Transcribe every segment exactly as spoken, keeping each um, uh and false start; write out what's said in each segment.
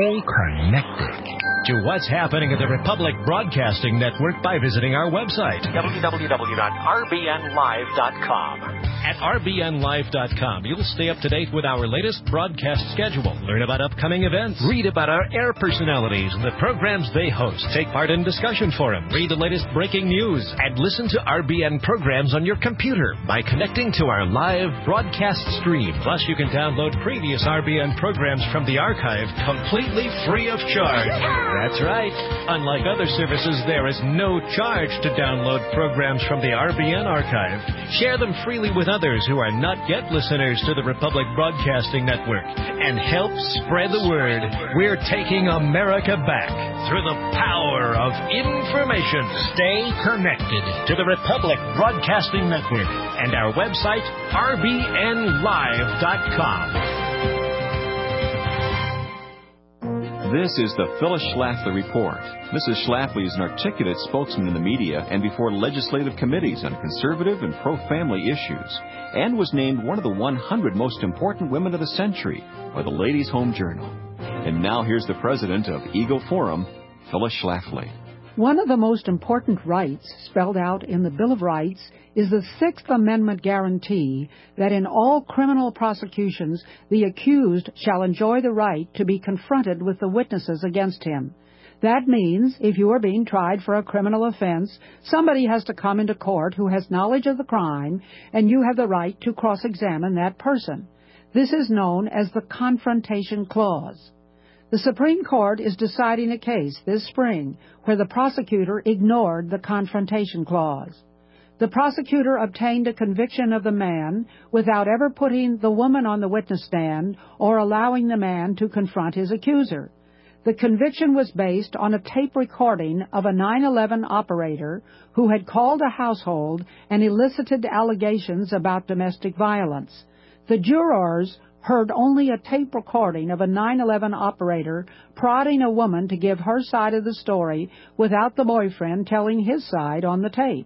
Stay connected to what's happening at the Republic Broadcasting Network by visiting our website, w w w dot r b n live dot com. At r b n live dot com, you'll stay up to date with our latest broadcast schedule, learn about upcoming events, read about our air personalities and the programs they host, take part in discussion forum, read the latest breaking news, and listen to R B N programs on your computer by connecting to our live broadcast stream. Plus, you can download previous R B N programs from the archive completely free of charge. That's right. Unlike other services, there is no charge to download programs from the R B N archive. Share them freely with others who are not yet listeners to the Republic Broadcasting Network and help spread the word. We're taking America back through the power of information. Stay connected to the Republic Broadcasting Network and our website, r b n live dot com. This is the Phyllis Schlafly Report. Missus Schlafly is an articulate spokesman in the media and before legislative committees on conservative and pro-family issues, and was named one of the one hundred most important women of the century by the Ladies' Home Journal. And now here's the president of Eagle Forum, Phyllis Schlafly. One of the most important rights spelled out in the Bill of Rights is the Sixth Amendment guarantee that in all criminal prosecutions, the accused shall enjoy the right to be confronted with the witnesses against him. That means if you are being tried for a criminal offense, somebody has to come into court who has knowledge of the crime, and you have the right to cross-examine that person. This is known as the Confrontation Clause. The Supreme Court is deciding a case this spring where the prosecutor ignored the Confrontation Clause. The prosecutor obtained a conviction of the man without ever putting the woman on the witness stand or allowing the man to confront his accuser. The conviction was based on a tape recording of a nine eleven operator who had called a household and elicited allegations about domestic violence. The jurors heard only a tape recording of a nine eleven operator prodding a woman to give her side of the story without the boyfriend telling his side on the tape.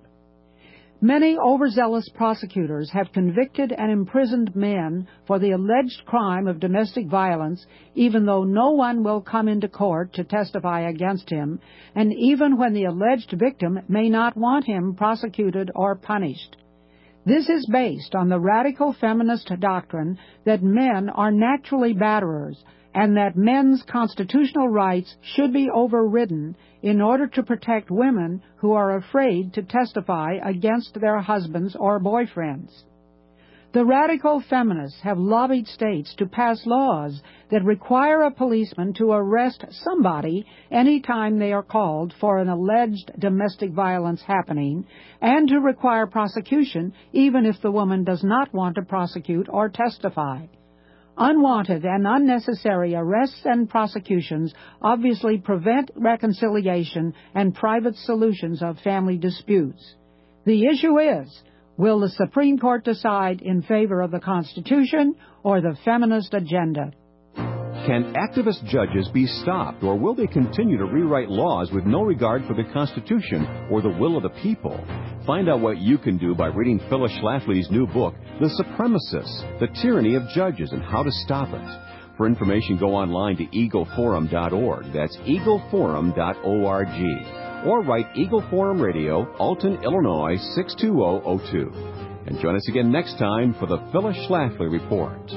Many overzealous prosecutors have convicted and imprisoned men for the alleged crime of domestic violence, even though no one will come into court to testify against him, and even when the alleged victim may not want him prosecuted or punished. This is based on the radical feminist doctrine that men are naturally batterers and that men's constitutional rights should be overridden in order to protect women who are afraid to testify against their husbands or boyfriends. The radical feminists have lobbied states to pass laws that require a policeman to arrest somebody anytime they are called for an alleged domestic violence happening, and to require prosecution even if the woman does not want to prosecute or testify. Unwanted and unnecessary arrests and prosecutions obviously prevent reconciliation and private solutions of family disputes. The issue is, will the Supreme Court decide in favor of the Constitution or the feminist agenda? Can activist judges be stopped, or will they continue to rewrite laws with no regard for the Constitution or the will of the people? Find out what you can do by reading Phyllis Schlafly's new book, The Supremacists, The Tyranny of Judges and How to Stop It. For information, go online to eagle forum dot org. That's eagle forum dot org. Or write Eagle Forum Radio, Alton, Illinois, six two zero zero two. And join us again next time for the Phyllis Schlafly Report.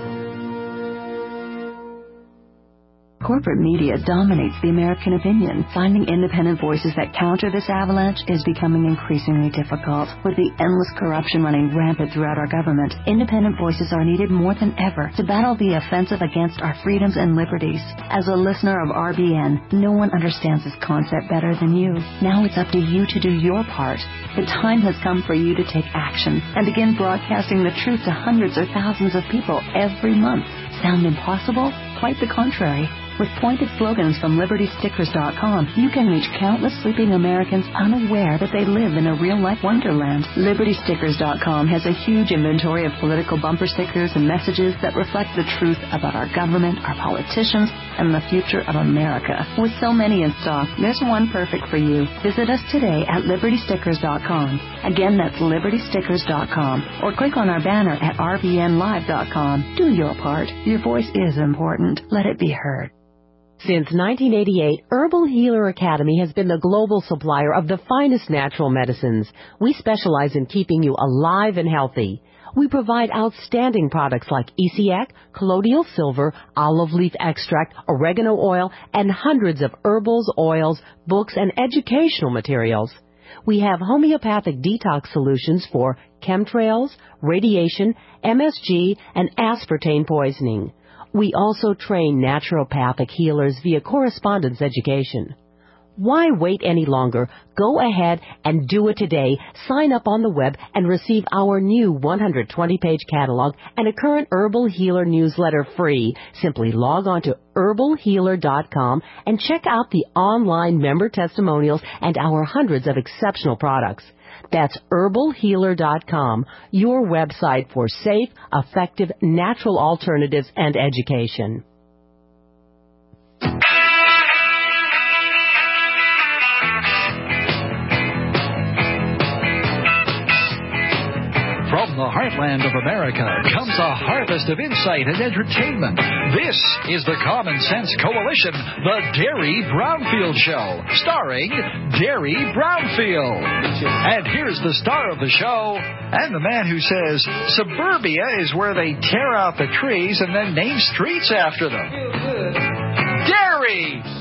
Corporate media dominates the American opinion. Finding independent voices that counter this avalanche is becoming increasingly difficult. With the endless corruption running rampant throughout our government, independent voices are needed more than ever to battle the offensive against our freedoms and liberties. As a listener of R B N, no one understands this concept better than you. Now it's up to you to do your part. The time has come for you to take action and begin broadcasting the truth to hundreds or thousands of people every month. Sound impossible? Quite the contrary. With pointed slogans from liberty stickers dot com, you can reach countless sleeping Americans unaware that they live in a real-life wonderland. liberty stickers dot com has a huge inventory of political bumper stickers and messages that reflect the truth about our government, our politicians, and the future of America. With so many in stock, there's one perfect for you. Visit us today at liberty stickers dot com. Again, that's liberty stickers dot com. Or click on our banner at r b n live dot com. Do your part. Your voice is important. Let it be heard. Since nineteen eighty-eight, Herbal Healer Academy has been the global supplier of the finest natural medicines. We specialize in keeping you alive and healthy. We provide outstanding products like E C A C, colloidal silver, olive leaf extract, oregano oil, and hundreds of herbals, oils, books, and educational materials. We have homeopathic detox solutions for chemtrails, radiation, M S G, and aspartame poisoning. We also train naturopathic healers via correspondence education. Why wait any longer? Go ahead and do it today. Sign up on the web and receive our new one hundred twenty page catalog and a current Herbal Healer newsletter free. Simply log on to herbal healer dot com and check out the online member testimonials and our hundreds of exceptional products. That's herbal healer dot com, your website for safe, effective, natural alternatives and education. From the heartland of America comes a harvest of insight and entertainment. This is the Common Sense Coalition, the Derry Brownfield Show, starring Derry Brownfield. And here's the star of the show, and the man who says suburbia is where they tear out the trees and then name streets after them. Derry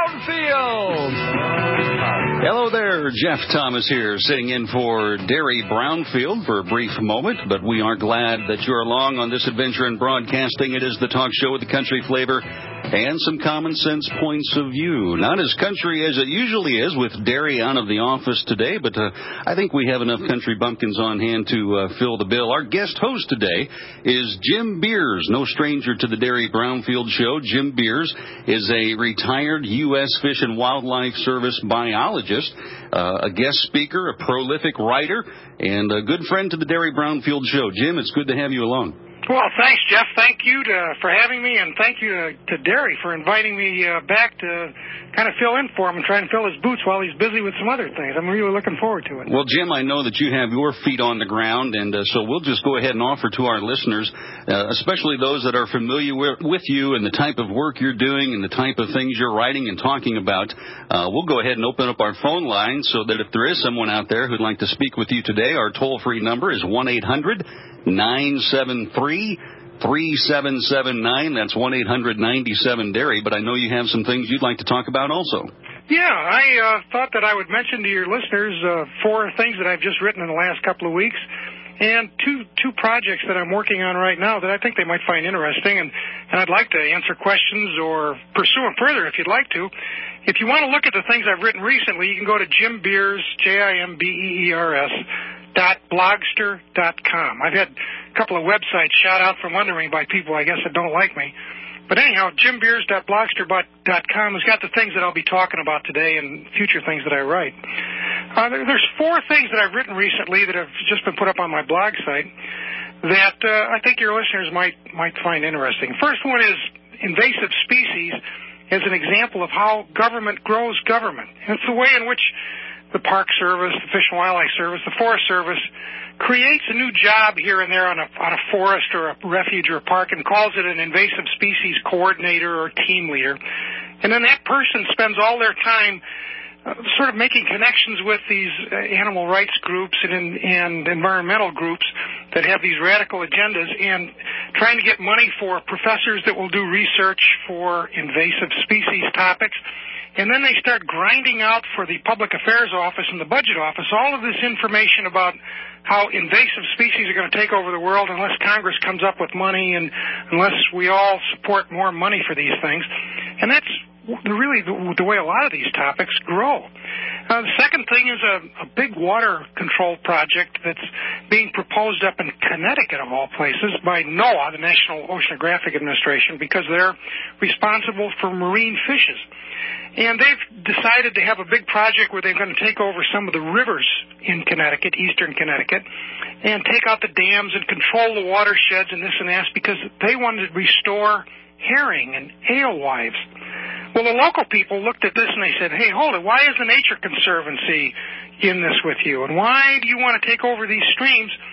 Brownfield! Hello there, Jeff Thomas here, sitting in for Derry Brownfield for a brief moment, but we are glad that you're along on this adventure in broadcasting. It is the talk show with the country flavor and some common sense points of view. Not as country as it usually is with Derry out of the office today, but uh, I think we have enough country bumpkins on hand to uh, fill the bill. Our guest host today is Jim Beers, no stranger to the Derry Brownfield Show. Jim Beers is a retired U S Fish and Wildlife Service biologist, uh, a guest speaker, a prolific writer, and a good friend to the Derry Brownfield Show. Jim, it's good to have you along. Well, thanks, Jeff. Thank you to, for having me, and thank you to, to Derry for inviting me uh, back to kind of fill in for him and try and fill his boots while he's busy with some other things. I'm really looking forward to it. Well, Jim, I know that you have your feet on the ground, and uh, so we'll just go ahead and offer to our listeners, uh, especially those that are familiar with you and the type of work you're doing and the type of things you're writing and talking about, uh, we'll go ahead and open up our phone line so that if there is someone out there who'd like to speak with you today, our toll-free number is one eight hundred nine seven three three seven seven nine. That's one eight hundred ninety-seven Derry, but I know you have some things you'd like to talk about also. Yeah, I uh, thought that I would mention to your listeners uh, four things that I've just written in the last couple of weeks, and two two projects that I'm working on right now that I think they might find interesting, and, and I'd like to answer questions or pursue them further if you'd like to. If you want to look at the things I've written recently, you can go to Jim Beers, J I M B E E R S, dot blogster dot com. I've had a couple of websites shot out from under me by people, I guess, that don't like me. But anyhow, jim beers dot blogster dot com has got the things that I'll be talking about today and future things that I write. Uh, there, there's four things that I've written recently that have just been put up on my blog site that uh, I think your listeners might might find interesting. First one is invasive species as an example of how government grows government. And it's the way in which the Park Service, the Fish and Wildlife Service, the Forest Service creates a new job here and there on a, on a forest or a refuge or a park and calls it an invasive species coordinator or team leader. And then that person spends all their time uh, sort of making connections with these uh, animal rights groups and, and environmental groups that have these radical agendas and trying to get money for professors that will do research for invasive species topics. And then they start grinding out for the Public Affairs Office and the Budget Office all of this information about how invasive species are going to take over the world unless Congress comes up with money and unless we all support more money for these things. And that's really the, the way a lot of these topics grow. Uh, the second thing is a, a big water control project that's being proposed up in Connecticut, of all places, by NOAA, the National Oceanographic Administration, because they're responsible for marine fishes. And they've decided to have a big project where they're going to take over some of the rivers in Connecticut, eastern Connecticut, and take out the dams and control the watersheds and this and that because they wanted to restore herring and alewives. Well, the local people looked at this and they said, hey, hold it, why is the Nature Conservancy in this with you? And why do you want to take over these streams?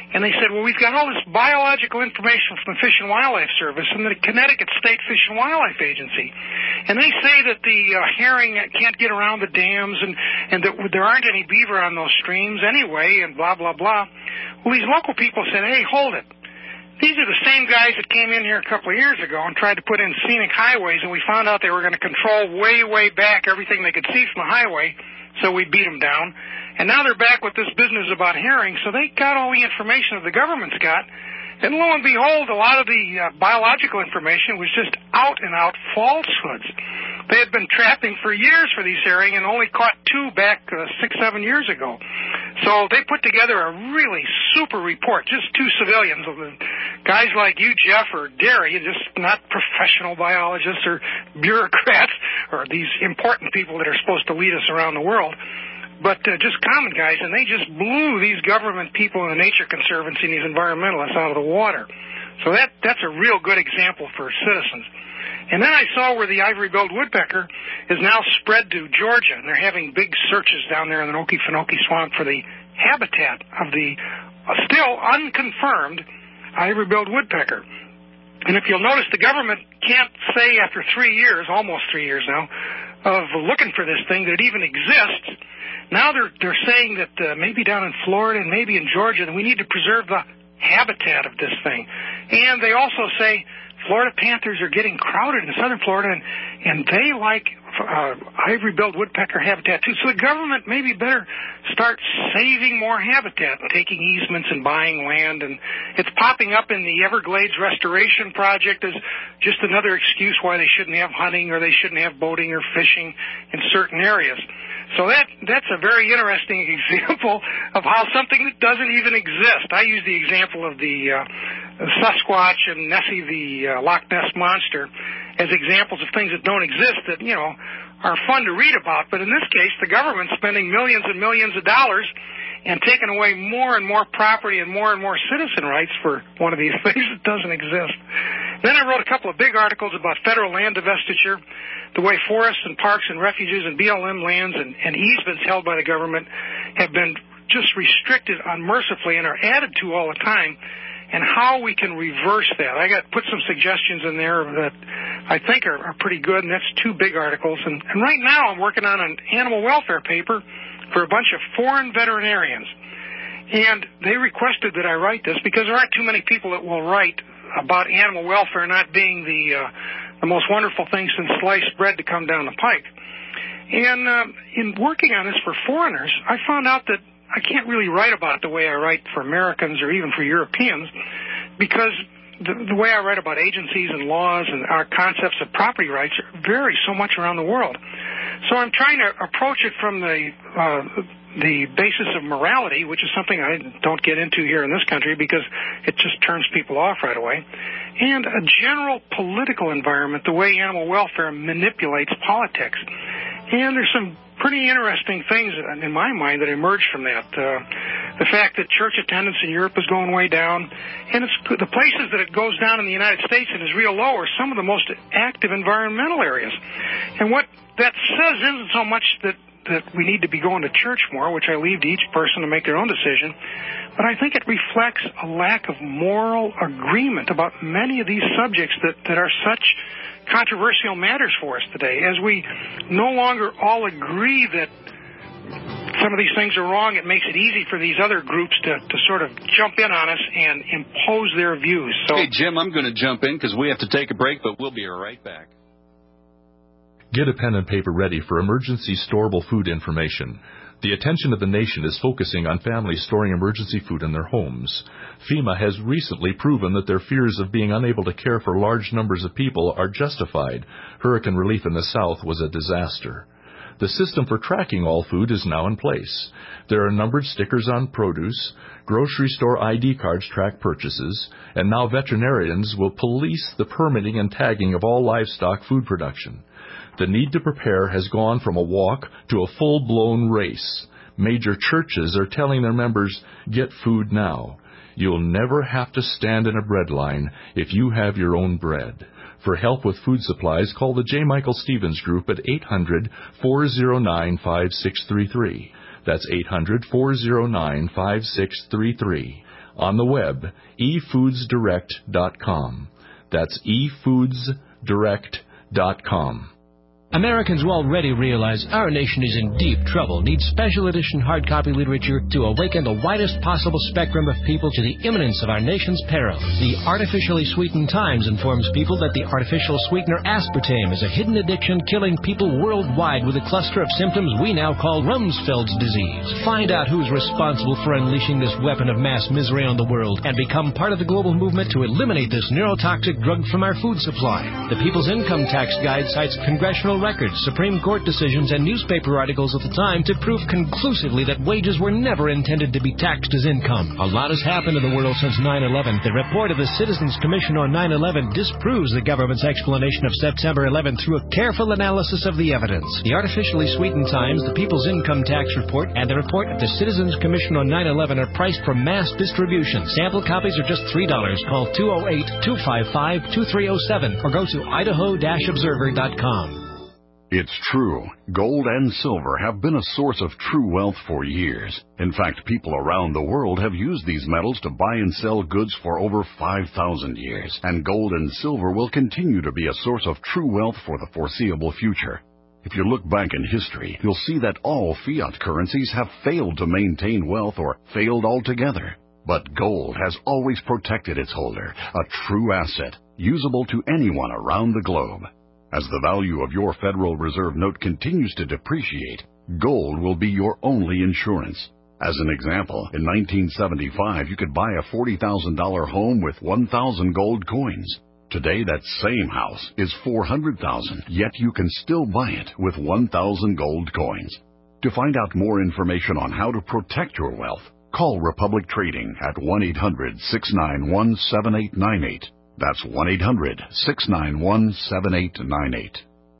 And they said, well, we've got all this biological information from the Fish and Wildlife Service and the Connecticut State Fish and Wildlife Agency. And they say that the uh, herring can't get around the dams and, and that there aren't any beaver on those streams anyway and blah, blah, blah. Well, these local people said, hey, hold it. These are the same guys that came in here a couple of years ago and tried to put in scenic highways, and we found out they were going to control way, way back everything they could see from the highway, so we beat them down. And now they're back with this business about herring, so they got all the information that the government's got. And lo and behold, a lot of the uh, biological information was just out-and-out falsehoods. They had been trapping for years for these herring and only caught two back uh, six, seven years ago. So they put together a really super report, just two civilians, guys like you, Jeff, or Derry, just not professional biologists or bureaucrats or these important people that are supposed to lead us around the world, but uh, just common guys, and they just blew these government people in the Nature Conservancy and these environmentalists out of the water. So that that's a real good example for citizens. And then I saw where the ivory-billed woodpecker is now spread to Georgia, and they're having big searches down there in the Okefenokee Swamp for the habitat of the uh, still unconfirmed ivory-billed woodpecker. And if you'll notice, the government can't say after three years, almost three years now, of looking for this thing that it even exists. Now they're they're saying that uh, maybe down in Florida and maybe in Georgia that we need to preserve the habitat of this thing. And they also say Florida panthers are getting crowded in southern Florida, and, and they like uh, ivory-billed woodpecker habitat too. So the government maybe better start saving more habitat, taking easements and buying land. And it's popping up in the Everglades Restoration Project as just another excuse why they shouldn't have hunting or they shouldn't have boating or fishing in certain areas. So that that's a very interesting example of how something that doesn't even exist. I use the example of the uh, Sasquatch and Nessie the uh, Loch Ness Monster as examples of things that don't exist that, you know, are fun to read about. But in this case, the government's spending millions and millions of dollars and taking away more and more property and more and more citizen rights for one of these things that doesn't exist. Then I wrote a couple of big articles about federal land divestiture, the way forests and parks and refuges and B L M lands and, and easements held by the government have been just restricted unmercifully and are added to all the time, and how we can reverse that. I got put some suggestions in there that I think are, are pretty good, and that's two big articles. And, and right now I'm working on an animal welfare paper for a bunch of foreign veterinarians. And they requested that I write this because there aren't too many people that will write about animal welfare not being the uh, the most wonderful thing since sliced bread to come down the pike. And uh, in working on this for foreigners, I found out that I can't really write about it the way I write for Americans or even for Europeans, because the, the way I write about agencies and laws and our concepts of property rights vary so much around the world. So I'm trying to approach it from the uh, the basis of morality, which is something I don't get into here in this country because it just turns people off right away, and a general political environment, the way animal welfare manipulates politics. And there's some pretty interesting things in my mind that emerge from that. Uh, the fact that church attendance in Europe is going way down, and it's the places that it goes down in the United States and is real low are some of the most active environmental areas. And what that says isn't so much that that we need to be going to church more, which I leave to each person to make their own decision, but I think it reflects a lack of moral agreement about many of these subjects that, that are such controversial matters for us today. As we no longer all agree that some of these things are wrong, it makes it easy for these other groups to, to sort of jump in on us and impose their views. So, hey, Jim, I'm going to jump in because we have to take a break, but we'll be right back. Get a pen and paper ready for emergency storable food information. The attention of the nation is focusing on families storing emergency food in their homes. FEMA has recently proven that their fears of being unable to care for large numbers of people are justified. Hurricane relief in the South was a disaster. The system for tracking all food is now in place. There are numbered stickers on produce, grocery store I D cards track purchases, and now veterinarians will police the permitting and tagging of all livestock food production. The need to prepare has gone from a walk to a full-blown race. Major churches are telling their members, get food now. You'll never have to stand in a bread line if you have your own bread. For help with food supplies, call the J. Michael Stevens Group at eight hundred, four oh nine, five six three three. That's eight hundred, four oh nine, five six three three. On the web, e foods direct dot com. That's e foods direct dot com. Americans will already realize our nation is in deep trouble, needs special edition hard copy literature to awaken the widest possible spectrum of people to the imminence of our nation's peril. The Artificially Sweetened Times informs people that the artificial sweetener aspartame is a hidden addiction killing people worldwide with a cluster of symptoms we now call Rumsfeld's disease. Find out who's responsible for unleashing this weapon of mass misery on the world and become part of the global movement to eliminate this neurotoxic drug from our food supply. The People's Income Tax Guide cites congressional records, Supreme Court decisions, and newspaper articles at the time to prove conclusively that wages were never intended to be taxed as income. A lot has happened in the world since nine eleven. The report of the Citizens Commission on nine eleven disproves the government's explanation of September eleventh through a careful analysis of the evidence. The Artificially Sweetened Times, the People's Income Tax Report, and the report of the Citizens Commission on nine eleven are priced for mass distribution. Sample copies are just three dollars. Call two oh eight, two five five, two three oh seven or go to idaho dash observer dot com. It's true. Gold and silver have been a source of true wealth for years. In fact, people around the world have used these metals to buy and sell goods for over five thousand years. And gold and silver will continue to be a source of true wealth for the foreseeable future. If you look back in history, you'll see that all fiat currencies have failed to maintain wealth or failed altogether. But gold has always protected its holder, a true asset, usable to anyone around the globe. As the value of your Federal Reserve note continues to depreciate, gold will be your only insurance. As an example, in nineteen seventy-five, you could buy a forty thousand dollars home with one thousand gold coins. Today, that same house is four hundred thousand dollars, yet you can still buy it with one thousand gold coins. To find out more information on how to protect your wealth, call Republic Trading at one eight hundred, six nine one, seven eight nine eight. That's one eight hundred, six nine one, seven eight nine eight.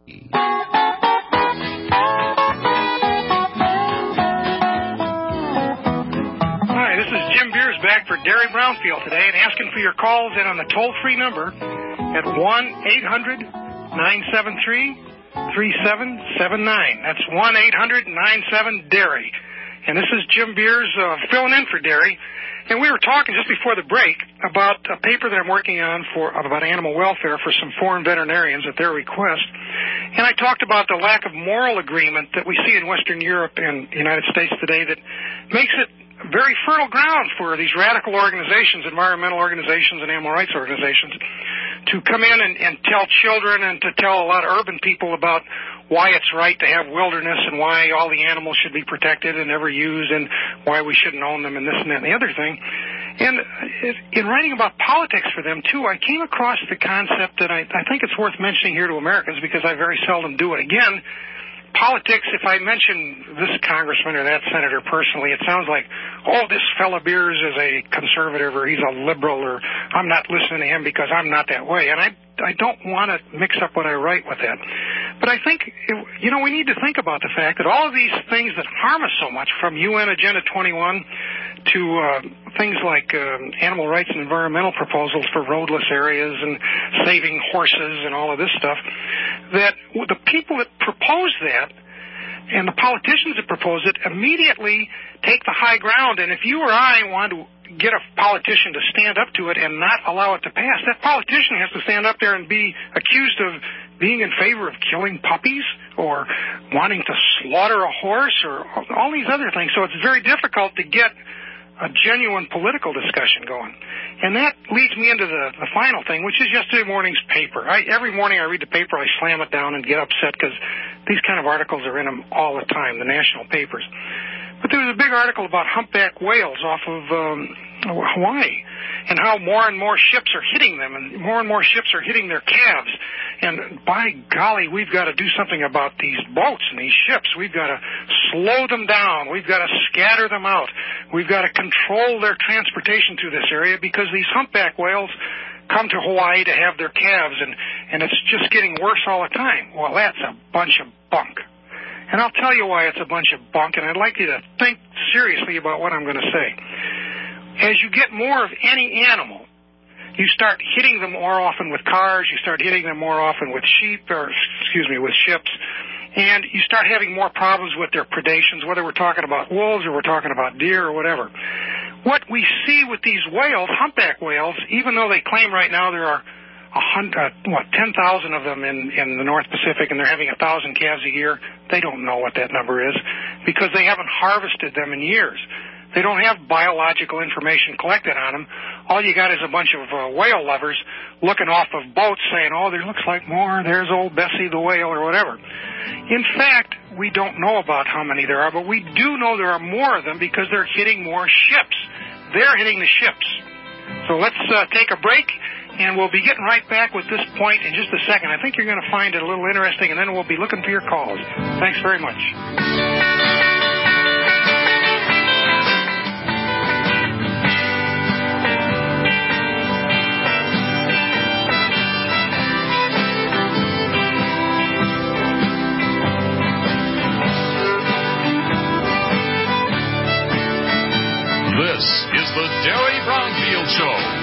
Hi, this is Jim Beers back for Derry Brownfield today and asking for your calls in on the toll-free number at one eight hundred, nine seven three, three seven seven nine. That's one eight hundred, nine seven, Derry. And this is Jim Beers uh, filling in for Derry. And we were talking just before the break about a paper that I'm working on for about animal welfare for some foreign veterinarians at their request. And I talked about the lack of moral agreement that we see in Western Europe and the United States today that makes it very fertile ground for these radical organizations, environmental organizations and animal rights organizations, to come in and, and tell children and to tell a lot of urban people about why it's right to have wilderness and why all the animals should be protected and never used and why we shouldn't own them and this and that and the other thing. And in writing about politics for them, too, I came across the concept that I, I think it's worth mentioning here to Americans because I very seldom do it. Again, politics, if I mention this congressman or that senator personally, it sounds like, oh, this fella Beers is a conservative or he's a liberal or I'm not listening to him because I'm not that way. And I I don't want to mix up what I write with that. But I think, you know, we need to think about the fact that all of these things that harm us so much, from U N Agenda twenty-one to uh, things like uh, animal rights and environmental proposals for roadless areas and saving horses and all of this stuff, that the people that propose that and the politicians that propose it immediately take the high ground. And if you or I want to get a politician to stand up to it and not allow it to pass, that politician has to stand up there and be accused of being in favor of killing puppies or wanting to slaughter a horse or all these other things. So it's very difficult to get a genuine political discussion going. And that leads me into the, the final thing, which is yesterday morning's paper. I, every morning I read the paper, I slam it down and get upset because these kind of articles are in them all the time, the national papers. But there was a big article about humpback whales off of um, Hawaii and how more and more ships are hitting them and more and more ships are hitting their calves. And by golly, we've got to do something about these boats and these ships. We've got to slow them down. We've got to scatter them out. We've got to control their transportation through this area because these humpback whales come to Hawaii to have their calves, and, and it's just getting worse all the time. Well, that's a bunch of bunk. And I'll tell you why it's a bunch of bunk, and I'd like you to think seriously about what I'm going to say. As you get more of any animal, you start hitting them more often with cars, you start hitting them more often with sheep, or excuse me, with ships, and you start having more problems with their predations, whether we're talking about wolves or we're talking about deer or whatever. what we see with these whales, humpback whales, even though they claim right now there are a hundred, what, ten thousand of them in, in the North Pacific, and they're having a thousand calves a year, they don't know what that number is because they haven't harvested them in years. They don't have biological information collected on them. All you got is a bunch of uh, whale lovers looking off of boats saying, oh, there looks like more, there's old Bessie the whale or whatever. In fact, we don't know about how many there are, but we do know there are more of them because they're hitting more ships. They're hitting the ships. So let's uh, take a break, and we'll be getting right back with this point in just a second. I think you're going to find it a little interesting, and then we'll be looking for your calls. Thanks very much. This is the Derry Brownfield Show.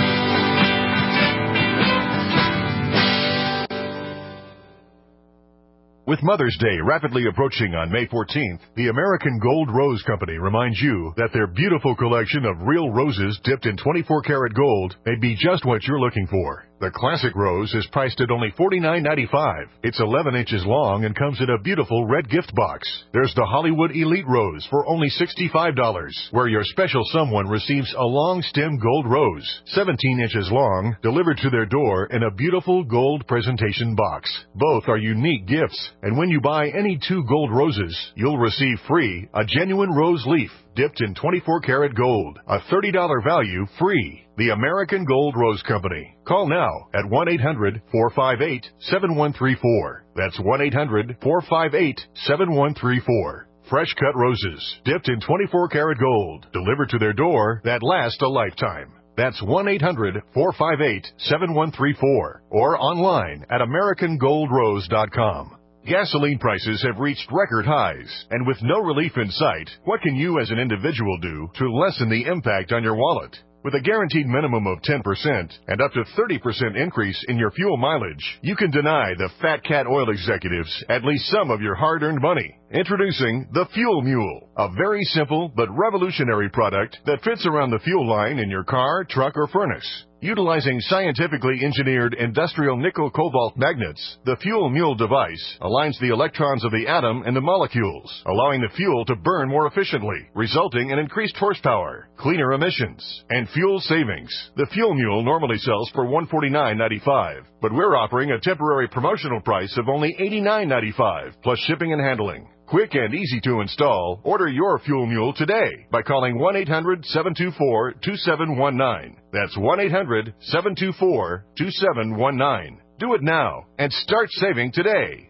With Mother's Day rapidly approaching on May fourteenth, the American Gold Rose Company reminds you that their beautiful collection of real roses dipped in twenty-four karat gold may be just what you're looking for. The classic rose is priced at only forty-nine ninety-five. It's eleven inches long and comes in a beautiful red gift box. There's the Hollywood Elite Rose for only sixty-five dollars, where your special someone receives a long stem gold rose, seventeen inches long, delivered to their door in a beautiful gold presentation box. Both are unique gifts, and when you buy any two gold roses, you'll receive free a genuine rose leaf dipped in twenty-four karat gold, a thirty dollars value free. The American Gold Rose Company. Call now at one eight hundred, four five eight, seven one three four. That's one eight hundred, four five eight, seven one three four. Fresh cut roses, dipped in twenty-four karat gold, delivered to their door that last a lifetime. That's one eight hundred, four five eight, seven one three four. Or online at american gold rose dot com. Gasoline prices have reached record highs, and with no relief in sight, what can you as an individual do to lessen the impact on your wallet? With a guaranteed minimum of ten percent and up to thirty percent increase in your fuel mileage, you can deny the Fat Cat Oil executives at least some of your hard-earned money. Introducing the Fuel Mule, a very simple but revolutionary product that fits around the fuel line in your car, truck, or furnace. Utilizing scientifically engineered industrial nickel-cobalt magnets, the Fuel Mule device aligns the electrons of the atom and the molecules, allowing the fuel to burn more efficiently, resulting in increased horsepower, cleaner emissions, and fuel savings. The Fuel Mule normally sells for one hundred forty-nine ninety-five, but we're offering a temporary promotional price of only eighty-nine ninety-five, plus shipping and handling. Quick and easy to install. Order your Fuel Mule today by calling one eight hundred, seven two four, two seven one nine. That's one eight hundred, seven two four, two seven one nine. Do it now and start saving today.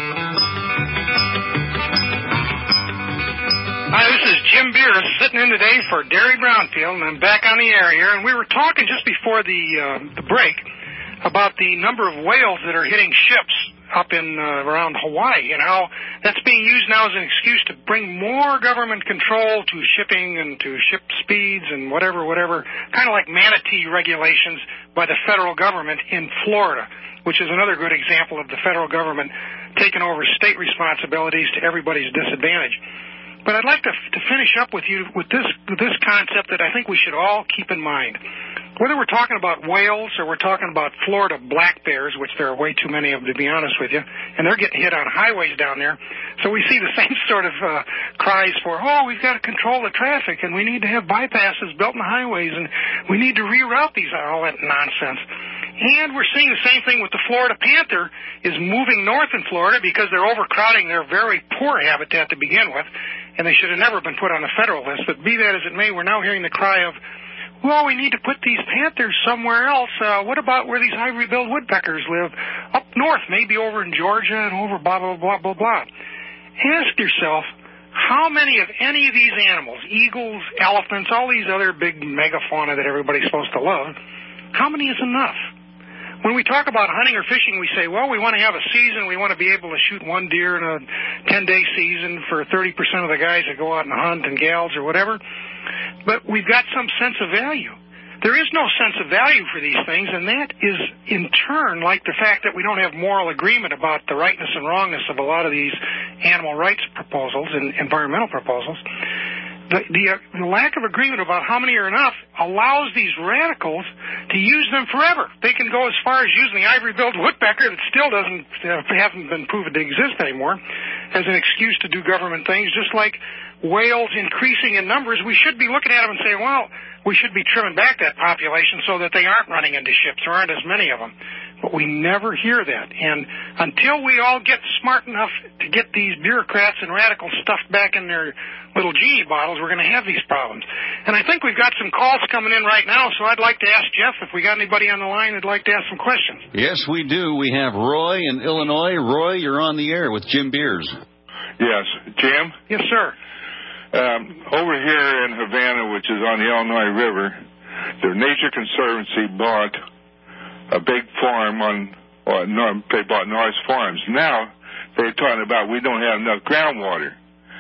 Hi, this is Jim Beers sitting in today for Derry Brownfield, and I'm back on the air here. And we were talking just before the uh, the break about the number of whales that are hitting ships up in uh, around Hawaii, and how that's being used now as an excuse to bring more government control to shipping and to ship speeds and whatever, whatever, kind of like manatee regulations by the federal government in Florida, which is another good example of the federal government taking over state responsibilities to everybody's disadvantage. But I'd like to, to finish up with you with this with this concept that I think we should all keep in mind. Whether we're talking about whales or we're talking about Florida black bears, which there are way too many of them, to be honest with you, and they're getting hit on highways down there, so we see the same sort of uh, cries for, oh, we've got to control the traffic, and we need to have bypasses built in the highways, and we need to reroute these, all that nonsense. And we're seeing the same thing with the Florida panther is moving north in Florida because they're overcrowding their very poor habitat to begin with, and they should have never been put on the federal list. But be that as it may, we're now hearing the cry of, well, we need to put these panthers somewhere else. Uh, what about where these ivory-billed woodpeckers live? Up north, maybe over in Georgia and over blah, blah, blah, blah, blah. Ask yourself, how many of any of these animals, eagles, elephants, all these other big megafauna that everybody's supposed to love, how many is enough? When we talk about hunting or fishing, we say, well, we want to have a season. We want to be able to shoot one deer in a ten-day season for thirty percent of the guys that go out and hunt and gals or whatever. But we've got some sense of value. There is no sense of value for these things, and that is, in turn, like the fact that we don't have moral agreement about the rightness and wrongness of a lot of these animal rights proposals and environmental proposals. the, the, uh, the lack of agreement about how many are enough allows these radicals to use them forever. They can go as far as using the ivory-billed woodpecker that still doesn't uh, haven't been proven to exist anymore as an excuse to do government things, just like whales increasing in numbers. We should be looking at them and saying, well, we should be trimming back that population so that they aren't running into ships. There aren't as many of them. But we never hear that. And until we all get smart enough to get these bureaucrats and radicals stuffed back in their little genie bottles, we're going to have these problems. And I think we've got some calls coming in right now, so I'd like to ask Jeff if we got anybody on the line that'd like to ask some questions. Yes, we do. We have Roy in Illinois. Roy, you're on the air with Jim Beers. Yes. Jim? Yes, sir. Um, over here in Havana, which is on the Illinois River, the Nature Conservancy bought a big farm on, or no, they bought Norris Farms. Now they're talking about we don't have enough groundwater.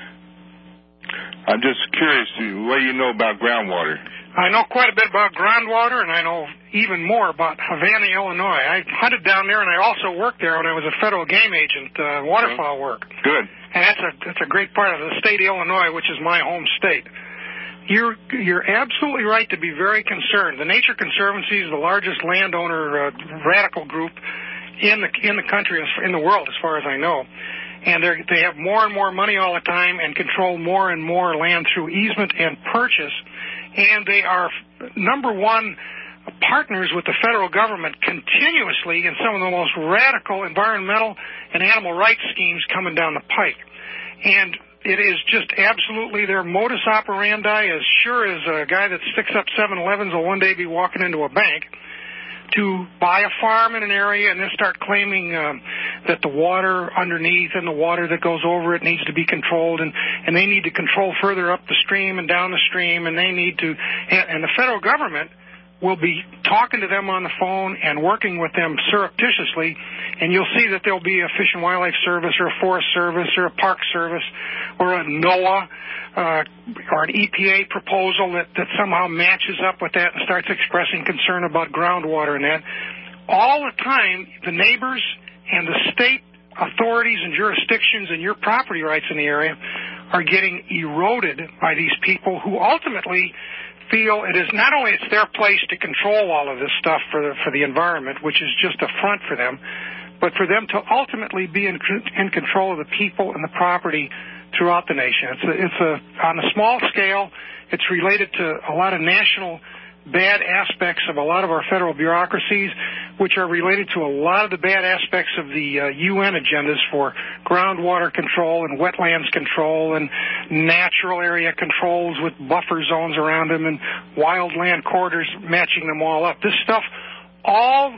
I'm just curious, what do you know about groundwater? I know quite a bit about groundwater, and I know even more about Havana, Illinois. I hunted down there, and I also worked there when I was a federal game agent, uh, waterfowl work. Good. And that's a that's a great part of the state of Illinois, which is my home state. You're you're absolutely right to be very concerned. The Nature Conservancy is the largest landowner uh, radical group in the in the country, in the world, as far as I know. And they they have more and more money all the time and control more and more land through easement and purchase. And they are number one partners with the federal government continuously in some of the most radical environmental and animal rights schemes coming down the pike. And it is just absolutely their modus operandi, as sure as a guy that sticks up seven elevens will one day be walking into a bank, to buy a farm in an area and then start claiming um, that the water underneath and the water that goes over it needs to be controlled, and, and they need to control further up the stream and down the stream, and they need to, and, and the federal government will be talking to them on the phone and working with them surreptitiously, and you'll see that there'll be a Fish and Wildlife Service or a Forest Service or a Park Service or a NOAA uh, or an E P A proposal that, that somehow matches up with that and starts expressing concern about groundwater and that. All the time, the neighbors and the state authorities and jurisdictions and your property rights in the area are getting eroded by these people who ultimately feel it is not only it's their place to control all of this stuff for the, for the environment, which is just a front for them, but for them to ultimately be in, in control of the people and the property throughout the nation. It's a, it's a on a small scale. It's related to a lot of national bad aspects of a lot of our federal bureaucracies, which are related to a lot of the bad aspects of the uh, U N agendas for groundwater control and wetlands control and natural area controls with buffer zones around them and wild land corridors matching them all up. This stuff all